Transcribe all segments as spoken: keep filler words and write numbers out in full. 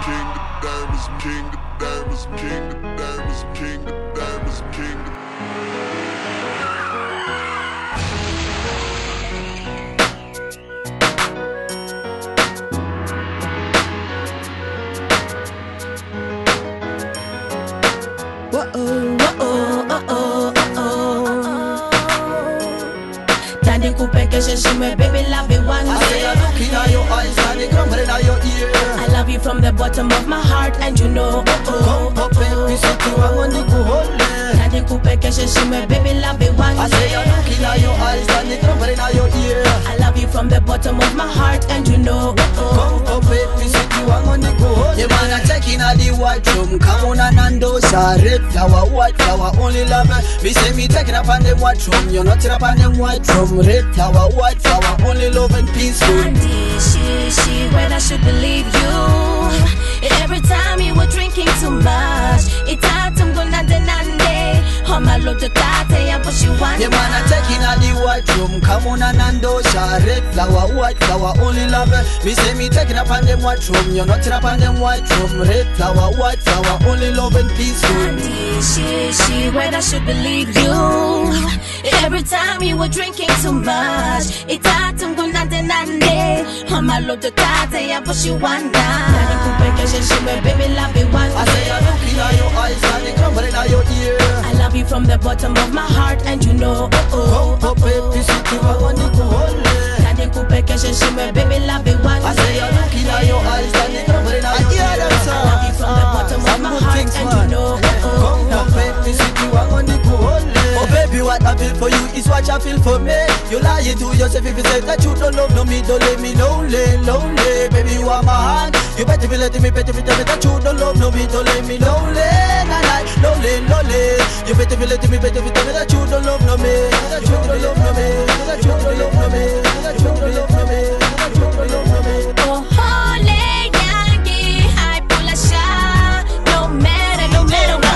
king of diamonds, king of diamonds, king of diamonds, king of diamonds, king of Whoa, whoa, oh, oh, oh, oh. Daddy coupe que je suis, my baby love it one I say I look in your eyes and it come in your ear. I love you from the bottom of my heart and you know, oh, oh, Come up and be so to I want to go hold it. Daddy coupe que je suis, my baby love it one I say I look in your eyes and it come in your ear. I love you from the bottom of my heart and you know, oh, oh. Come up and be so to I want to go hold it. Yeah man, I take in the white room. Come on and Nandosa, red flower, white flower, only love it. Me say me taking up on them white room. You're not up on them white room. Red flower, white flower, only love and peaceful. Andy, she, she, when I should believe you. Every time you were drinking too much, it's hard to go nande nande. Oh my lord, to tate, I push you one. Yeah man, I take in the white room. Come on and Nandosa, red flower, white flower, only love it. Me say me taking up on them white room. You're not up on them white room. Red flower, white flower, only love and peaceful. Andy, she, she, when I should believe you. Every time you were drinking too much, it's hard to go nande nande. Oh my lord, to tate, I push you one down. Baby, love it one. I say I look in your eyes and it come in your ear. I love you from the bottom of my heart and you know, oh, oh, Come up and be so to I want to go hold it. Daddy coupe que je suis, my baby love it one. I say I look in your eyes and it come in your ear. I love you from the bottom of my heart and you know, oh, oh. Come up and be so to I want to go hold it. Oh baby, what I feel for you is what I feel for me. You lie to yourself if you say that you don't love no me, don't let me lonely, lonely. Baby, you are my heart. You better be letting me, better be telling me that you don't love no me, don't let me lonely, nah, nah, lonely, lonely. You better be letting me, better be telling me that you don't love no me, that you don't love no me, that you don't love no me, that you don't love no me, that you don't love no me. Oh, holy Yankee, I pull a shot, no matter, no matter what.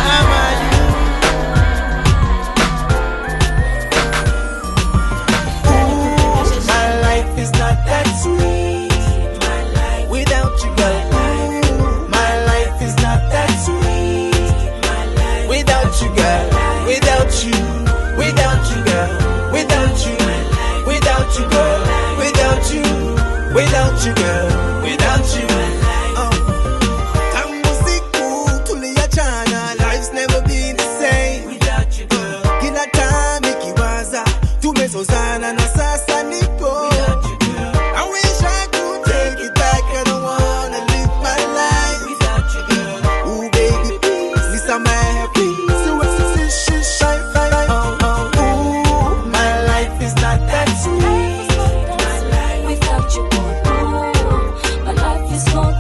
My life is not that sweet without you, girl. My life is not that sweet without you, girl. Without you, without you, girl. Without you, without you, girl. Without you, without you, girl. Without you. Tangu siku tuliachana, life's never been the same without you, girl. Kila time ikiwaza tumezozana na sasa niko. I wish I could take it back. I don't wanna live my life without you, girl. Ooh, baby, please, this is my happy. So what's the shit, shine, fine, oh, oh, ooh. My life is not that sweet. Without you, oh, my life is not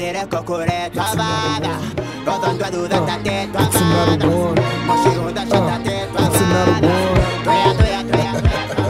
dire kokore tabada. Rodon tu duda tate tabada. Moshi unda chata te tabada. Toya toya toya.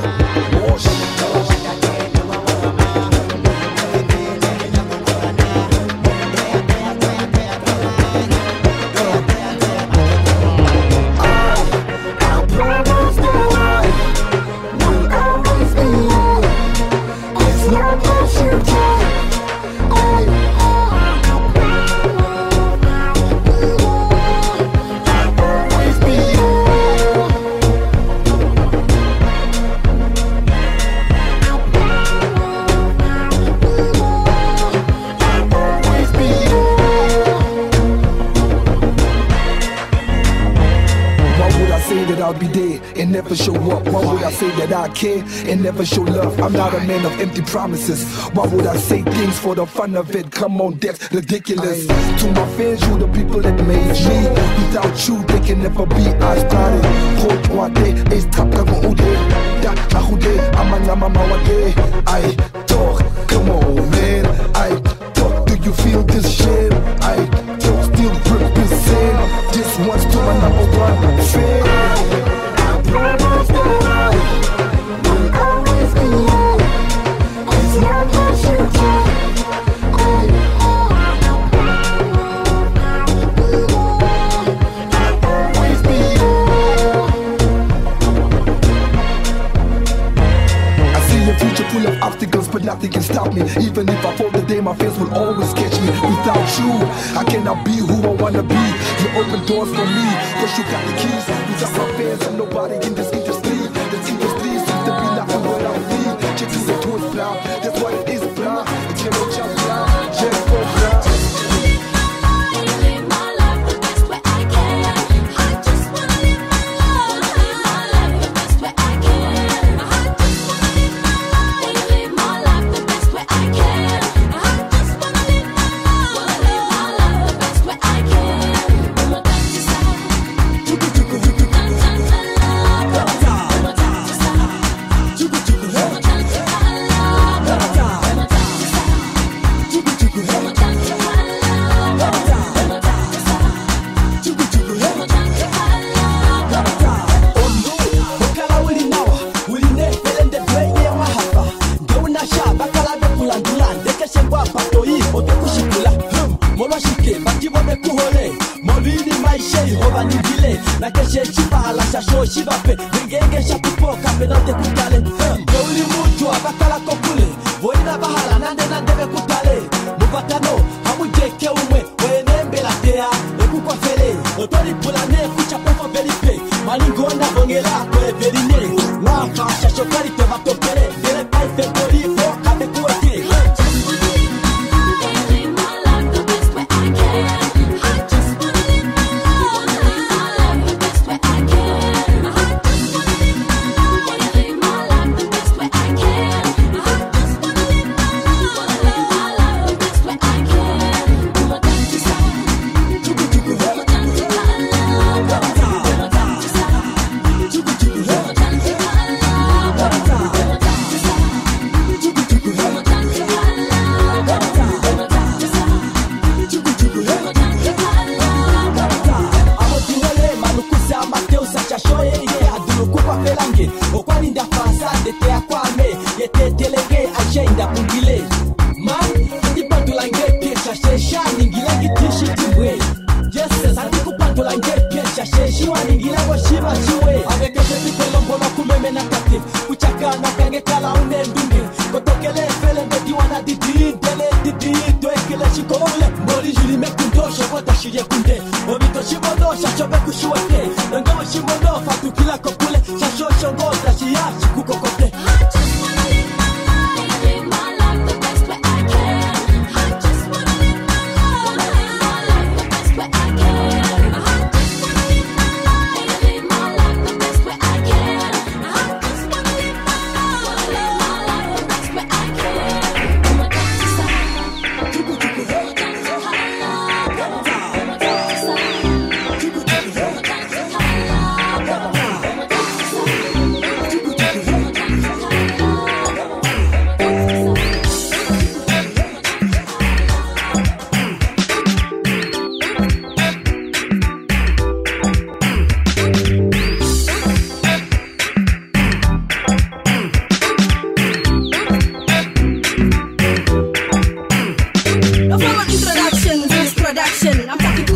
I'll be there and never show up. Why would I say that I care and never show love? I'm not a man of empty promises. Why would I say things for the fun of it? Come on, that's ridiculous. To my fans, you the people that made me. Without you, they can never be. I started. Coach Wade, Ace Top, Kago Ude. Da, Ahude, Amana Mama Wade. I talk, come on, man. I talk, do you feel this shit? I talk, still represent. This one's to my number one fan. Promise that will always be here. As long as you can. I'll always be here. I see a future full of obstacles, but nothing can stop me. Even if I fall today, my fans will always catch me. Without you, I cannot be who I wanna be. You open doors for me, cause you got the keys. Without my fans, I'm nobody in this industry. This industry seems to be nothing without me. Check to the tourist block, that's why it is block. It's your no chance block, just for block.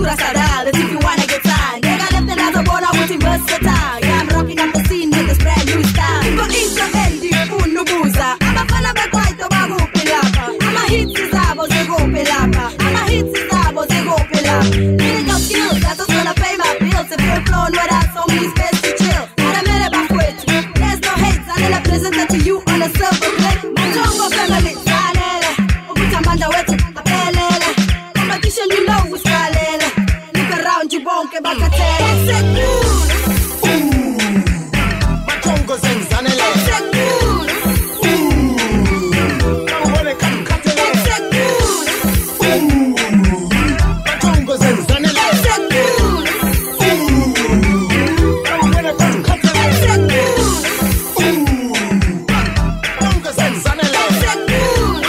cintura sadal, if you wanna get tired. Nigga left another born out with him versatile. Yeah, I'm rocking up the scene with this brand new style. Go into Eddie, Unubuza. I'm a fan of the white of a rope pilapa. I'm a hit to Zabo, they go pilapa. I'm a hit to Zabo, they go pilapa. Lyrical skills, that's what's gonna pay my bills. If you're flown without so many space to chill. And I'm in about quit. There's no hate, I'm gonna present that to you on a silver plate. My Tongo family, Salele. Ubutamanda wetu, Apelele. Competition, you know, is Salele. Look around, you won't get back a tail. Except good. My Tongo sings Zanele. Except good. Come on, come cut it. Except good. My Tongo sings Zanele. Except good. Come on, come cut it. Except good. Tongo sings Zanele. Except good.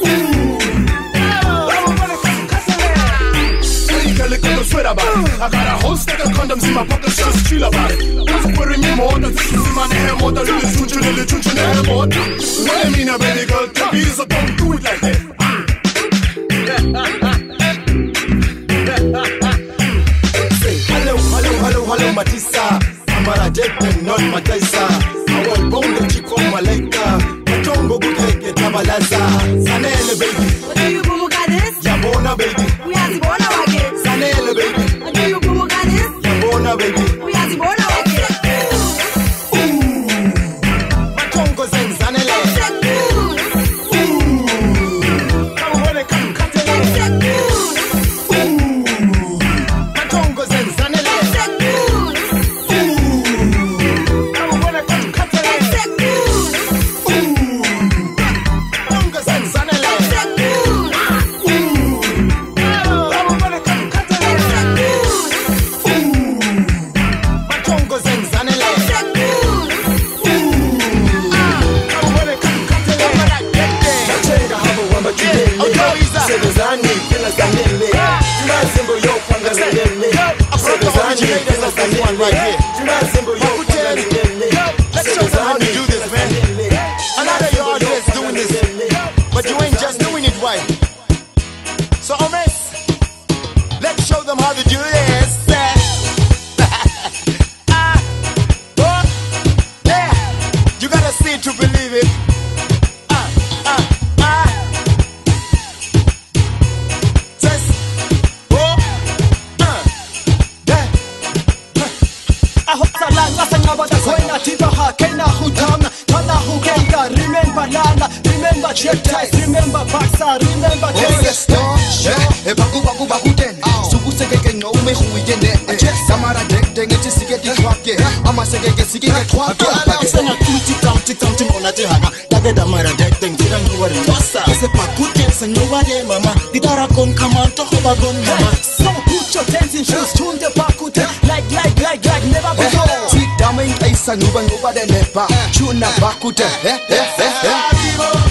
I got a whole stack of condoms in my pocket, just chill about it. I'm wearing me more than this is in my hair, more than little chunchun, little chunchun, hair more. What I mean, a baby girl, tell me, so don't do it like that. Say hello, hello, hello, hello, Matissa. Amara Jekten, not Mataisa. I want bone the chico malaika. Matongo Bukeke Tabalaza. Sanele, baby. What do you bumuka this? Yabona, baby. We are the bona wage. Sanele, baby. What do you bumuka this? Yabona, baby. We are the bona wage. Matongo sings Zanele. Except good. Come on, come cut it. Except good. Matongo sings Zanele. Except good. Come on, come cut it. Except good. Tongo sings Zanele. Except good. Come on, come cut it. Except good. Matongo sings Zanele. Except good. Come on, come cut it. Machenga hapo wamba kidele. Sebezani kila zanele. Tunazimbo yo panga zanele. Sebezani kila zanele. Tunazimbo yo panga zanele. Let's show them how to do this, man. A lot of y'all just doing this, but you ain't just doing it right. So, Omes, let's show them how to do this. Ah, oh, yeah. You gotta see it to believe it. Ah, ah, ah. Says, oh, uh, yeah. Ahosalanga sangabada kwena tibaha kena hutanga tana hukenga remember lala remember check ties remember baksa remember Yes, yeah. Baku baku baku den. Subu segeke no me huyene. Samara dek dek eti sigeti twake. Ama segeke sigeke twake. Sena tuti tamti tamti mona te hana. Tage damara dek dek tira nuwari. Tosa. Ese pakute senyuware mama. Didara kon kamanto hoba gon mama. So put your hands in shoes tune the bakute like like like like never before. Sweet daming aisa nuba nuba de nepa. Chuna bakute. Eh eh eh eh.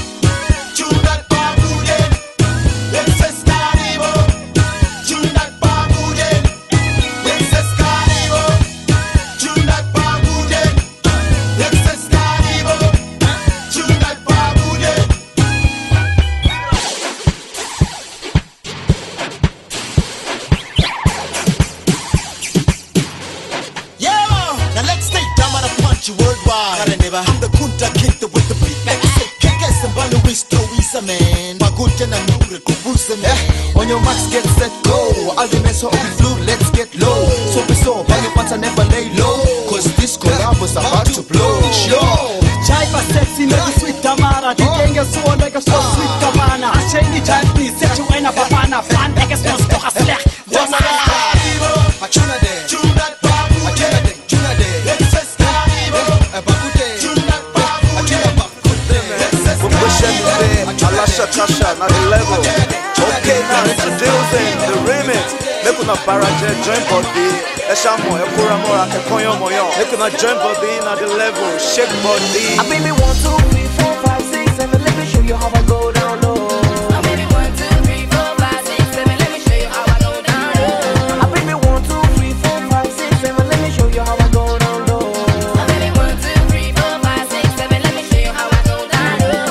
Worldwide, I'm the kunta kid with the beat. Like you say, Kekes and Baluisto is a man. Bagutan and Nura Kubusa man. On your marks, get set, go. All the mess of the flu, let's get low. So be so, Bali Pants never lay low. Cause this collab was about to blow. Yo! Chaipa sexy, maybe sweet Tamara. The gang is so like a so sweet Tamana. I change the time, please. Set you in a babana. Fan, I guess, no stock, a slack. Tamara! I tuna there. Tuna babu. I tuna there. Tuna there. Let's just Alasha Tasha, not the level. Okay, now introducing the remix. Make una baraje join body. Eshamo, ekura mora, kekonyo moyo. Make una join body, not the level. Shake body. I baby one, two, three, four, five, six, seven. Let me show you how I go down low. I baby one, two, three, four, five, six, seven. Let me show you how I go down low. I baby one, two, three, four, five, six, seven. Let me show you how I go down low. I baby one, two, three, four, five, six, seven. Let me show you how I go down low.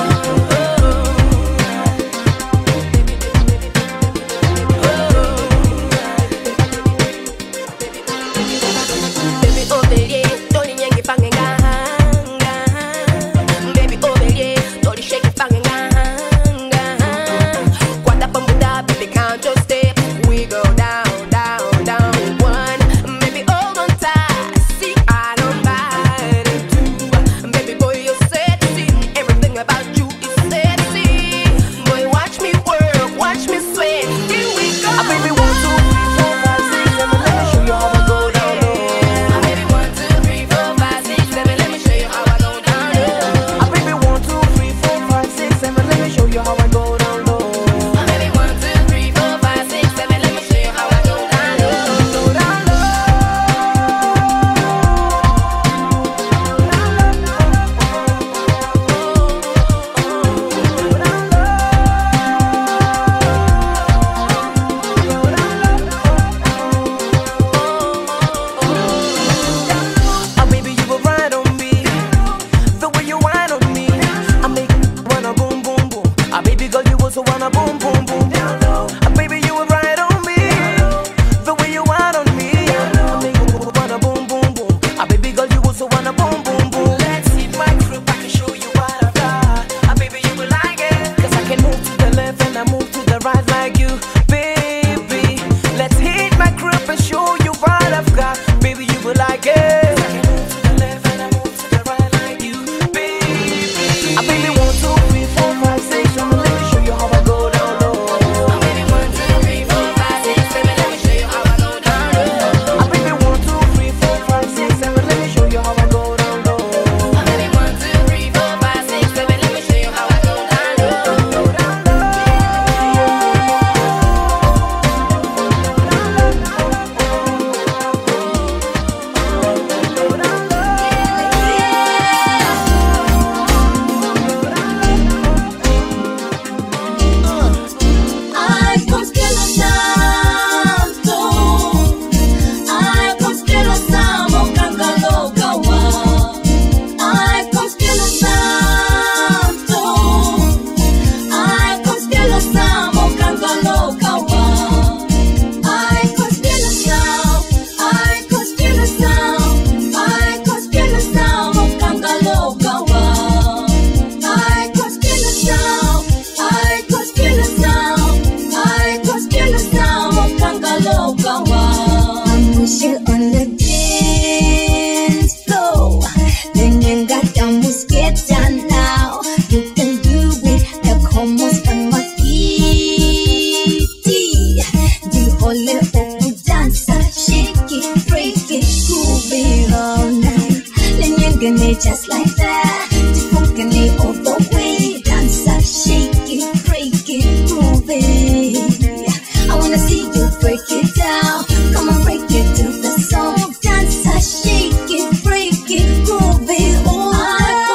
pole pole, dancer, shake it, break it, groove it all night. Lenyengane just like that, tifukane all the way. Dancer, shake it, break it, groove it. I wanna see you break it down. Come on, break it to the song. Dancer, shake it, break it, groove it all night.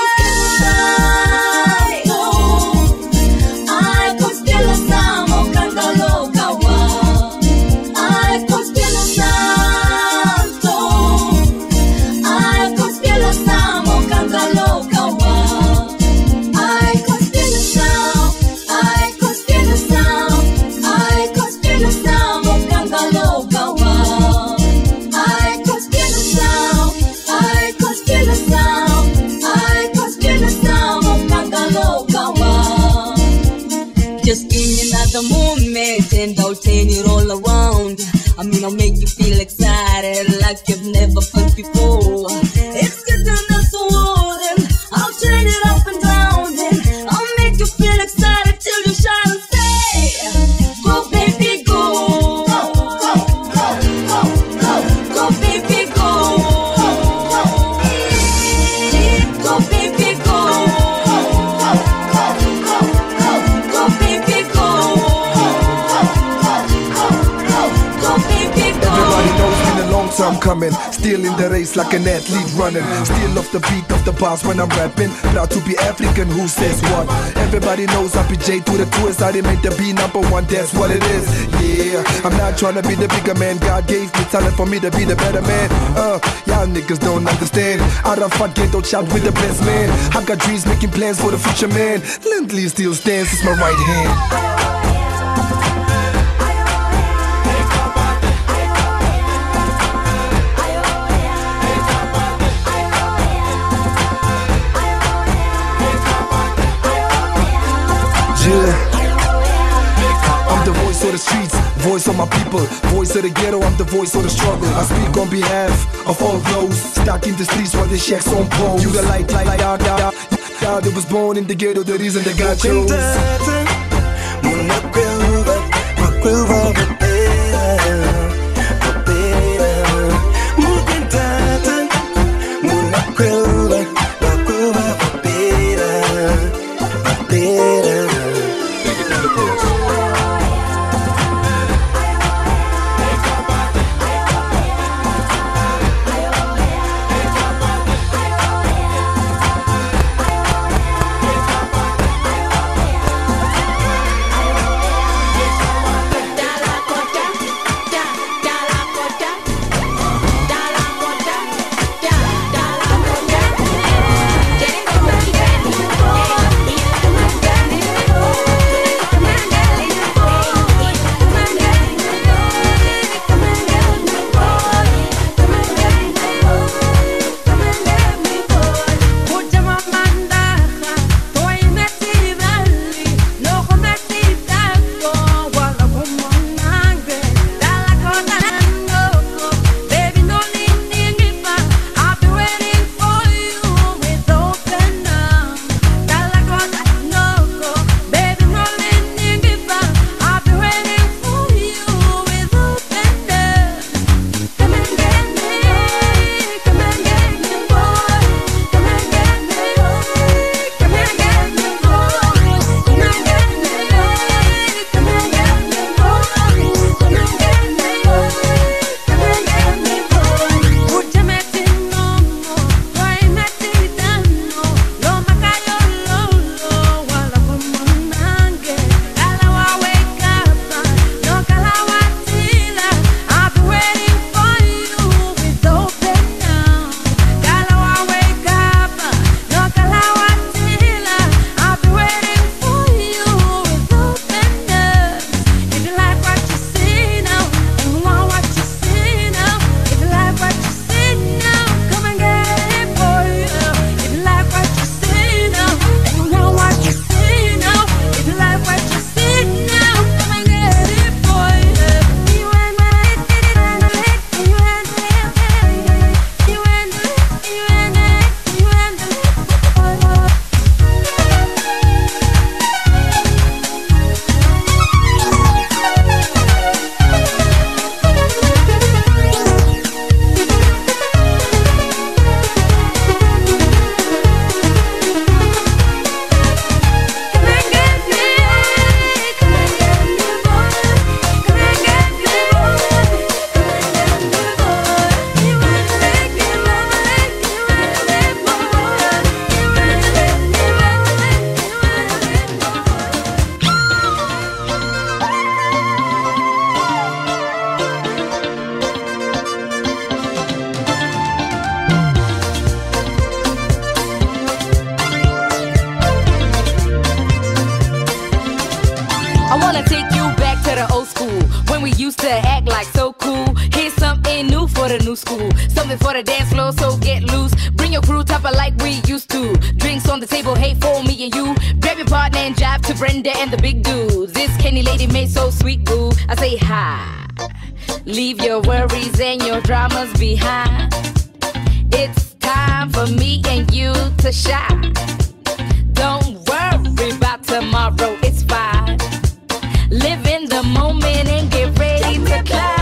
Just give me another moment and I'll turn it all around. I mean, I'll make you feel excited like you've never felt before. It's getting us so old and I'll turn it up and down and I'll make you feel excited till you shout and say, go baby go, go, go, go, go, go, go baby go, go baby go, go baby go. Everybody knows been a long time coming. Still in the race like an athlete running. Still off the beat of the bars when I'm rapping. Proud to be African, who says what? Everybody knows I P J to the tours. I didn't make the be number one, that's what it is. Yeah, I'm not trying to be the bigger man. God gave me talent for me to be the better man. Uh, y'all niggas don't understand. I don't forget, don't shout with the best man. I got dreams, making plans for the future man. Lindley still stands, it's my right hand. Yeah. I'm the voice of the streets, voice of my people, voice of the ghetto, I'm the voice of the struggle. I speak on behalf of all those stuck in the streets while the shacks on pole. You the light, light, light, out, out. God that was born in the ghetto, the reason that God chose. Dala used to act like so cool. Here's something new for the new school. Something for the dance floor, so get loose. Bring your crew, top it like we used to. Drinks on the table, hey, for me and you. Grab your partner and jive to Brenda and the big dudes. This Kenny lady made so sweet, boo. I say hi. Leave your worries and your dramas behind. It's time for me and you to shine. Don't worry about tomorrow, it's fine. Live in the moment and get ready to climb.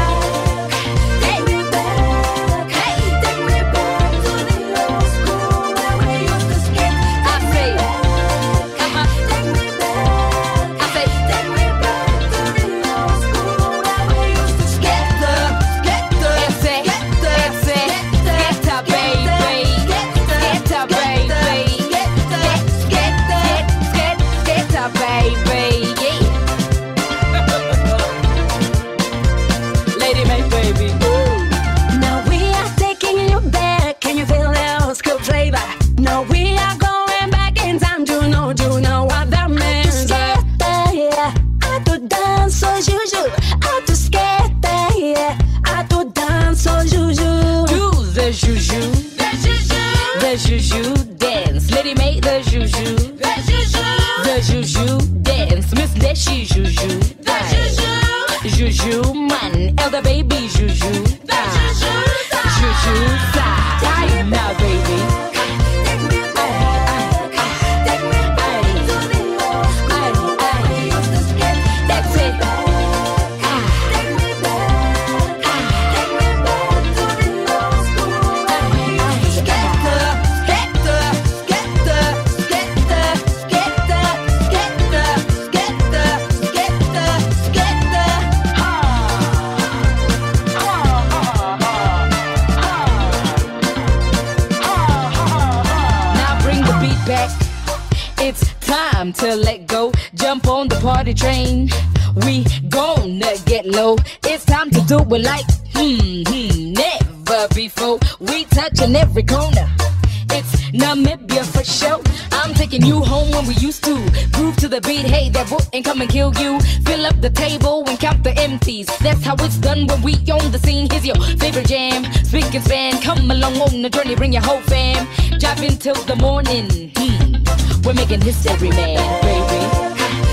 The juju dance, lady make the juju. The juju, the juju dance, Miss Leshy juju. The juju, juju man, elder baby juju. The juju, juju side, now baby. To let go, jump on the party train. We gonna get low. It's time to do it like hmm, hmm never before. We touching every corner. It's Namibia for sure. I'm taking you home when we used to groove to the beat. Hey, that book ain't come and kill you. Fill up the table and count the empties. That's how it's done when we on the scene. Here's your favorite jam. Speak and span. Come along on the journey. Bring your whole fam. Jive until the morning. Hmm. We're making history, man, baby.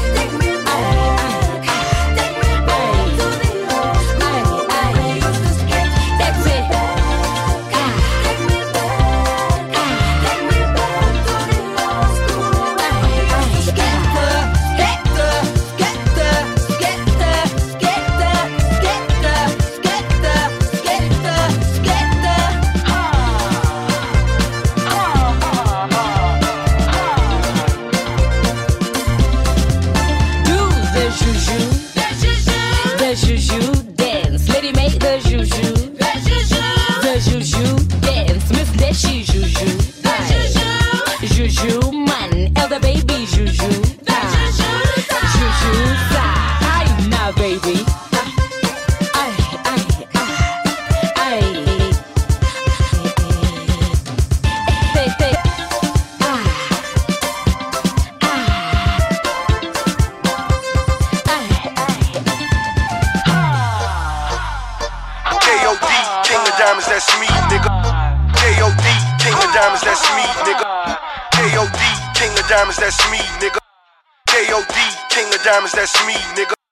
That's me, nigga. K O D, King of Diamonds, that's me, nigga. K O D, King of Diamonds, that's me, nigga. K O D, King of Diamonds, that's me, nigga.